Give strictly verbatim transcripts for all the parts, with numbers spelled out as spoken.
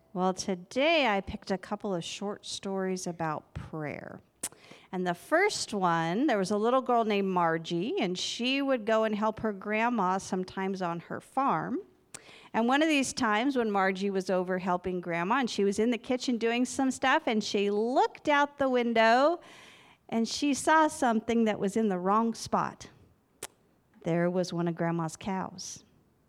Well, today I picked a couple of short stories about prayer. And the first one, there was a little girl named Margie, and she would go and help her grandma sometimes on her farm. And one of these times when Margie was over helping grandma, and she was in the kitchen doing some stuff, and she looked out the window, and she saw something that was in the wrong spot. There was one of grandma's cows.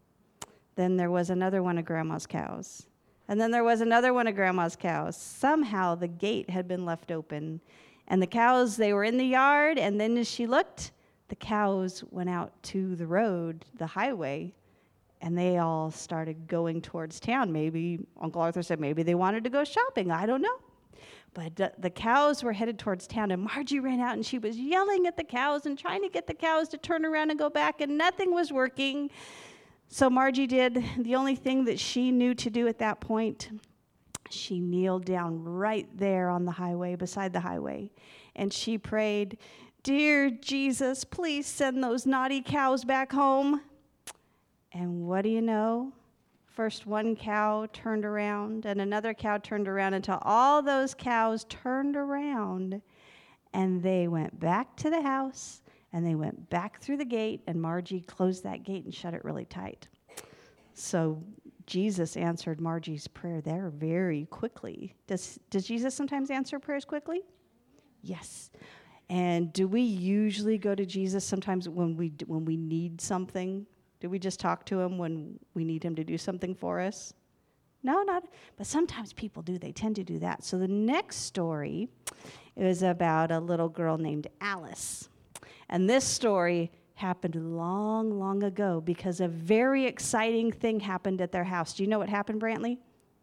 Then there was another one of grandma's cows. And then there was another one of grandma's cows. Somehow the gate had been left open. And the cows, they were in the yard, and then as she looked, the cows went out to the road, the highway, and they all started going towards town. Maybe, Uncle Arthur said maybe they wanted to go shopping. I don't know. But uh, the cows were headed towards town, and Margie ran out, and she was yelling at the cows and trying to get the cows to turn around and go back, and nothing was working. So Margie did the only thing that she knew to do at that point. She kneeled down right there on the highway, beside the highway, and she prayed, "Dear Jesus, please send those naughty cows back home." And what do you know? First one cow turned around, and another cow turned around, until all those cows turned around, and they went back to the house, and they went back through the gate, and Margie closed that gate and shut it really tight. So Jesus answered Margie's prayer there very quickly. Does, does Jesus sometimes answer prayers quickly? Yes. And do we usually go to Jesus sometimes when we when we need something? Do we just talk to him when we need him to do something for us? No, not. But sometimes people do. They tend to do that. So the next story is about a little girl named Alice. And this story happened long, long ago because a very exciting thing happened at their house. Do you know what happened, Brantley?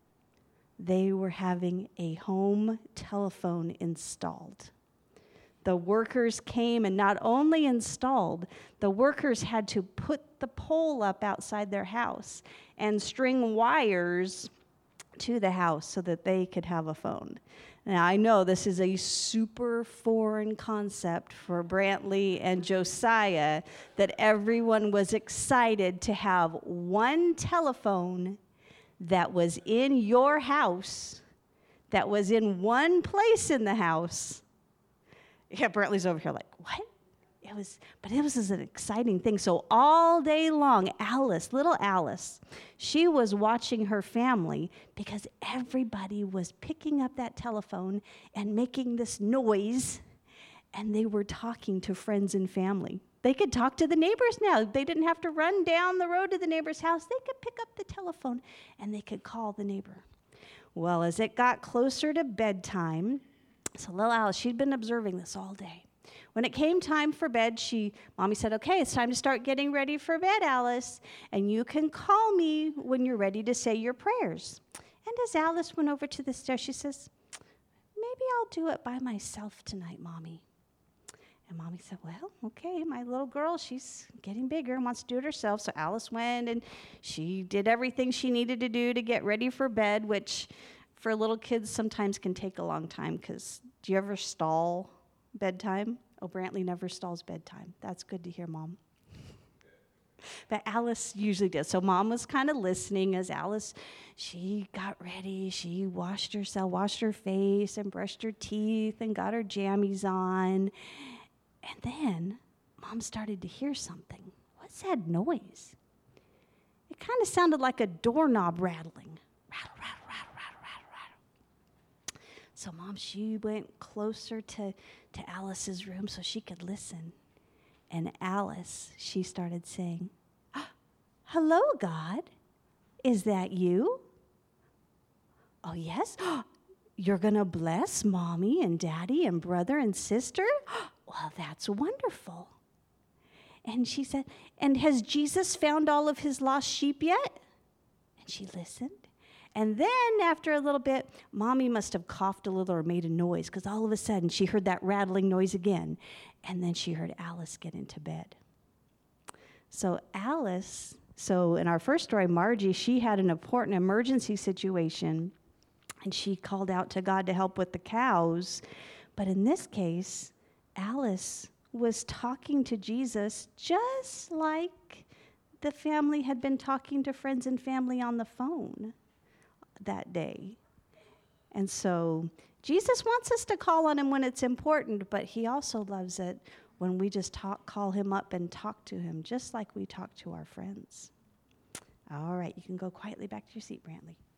They were having a home telephone installed. The workers came and not only installed, the workers had to put the pole up outside their house and string wires to the house so that they could have a phone. Now, I know this is a super foreign concept for Brantley and Josiah, that everyone was excited to have one telephone that was in your house, that was in one place in the house. Yeah, Brantley's over here like, what? It was, but it was an exciting thing. So all day long, Alice, little Alice, she was watching her family because everybody was picking up that telephone and making this noise, and they were talking to friends and family. They could talk to the neighbors now. They didn't have to run down the road to the neighbor's house. They could pick up the telephone, and they could call the neighbor. Well, as it got closer to bedtime, so little Alice, she'd been observing this all day. When it came time for bed, she, Mommy said, "Okay, it's time to start getting ready for bed, Alice, and you can call me when you're ready to say your prayers." And as Alice went over to the stairs, she says, "Maybe I'll do it by myself tonight, Mommy." And Mommy said, "Well, okay, my little girl, she's getting bigger and wants to do it herself." So Alice went and she did everything she needed to do to get ready for bed, which for little kids sometimes can take a long time, because do you ever stall bedtime? Oh, Brantley never stalls bedtime. That's good to hear, Mom. But Alice usually does. So Mom was kind of listening as Alice, she got ready. She washed herself, washed her face, and brushed her teeth, and got her jammies on. And then Mom started to hear something. What's that noise? It kind of sounded like a doorknob rattling. Rattle, rattle, rattle, rattle, rattle, rattle. So Mom, she went closer to, to Alice's room so she could listen. And Alice, she started saying, "Hello, God. Is that you?" "Oh, yes. You're going to bless Mommy and Daddy and brother and sister? Well, that's wonderful." And she said, "And has Jesus found all of his lost sheep yet?" And she listened. And then after a little bit, Mommy must have coughed a little or made a noise, because all of a sudden she heard that rattling noise again. And then she heard Alice get into bed. So Alice, so in our first story, Margie, she had an important emergency situation, and she called out to God to help with the cows. But in this case, Alice was talking to Jesus just like the family had been talking to friends and family on the phone. that day. And so Jesus wants us to call on him when it's important, but he also loves it when we just talk, call him up and talk to him, just like we talk to our friends. All right, you can go quietly back to your seat, Brantley.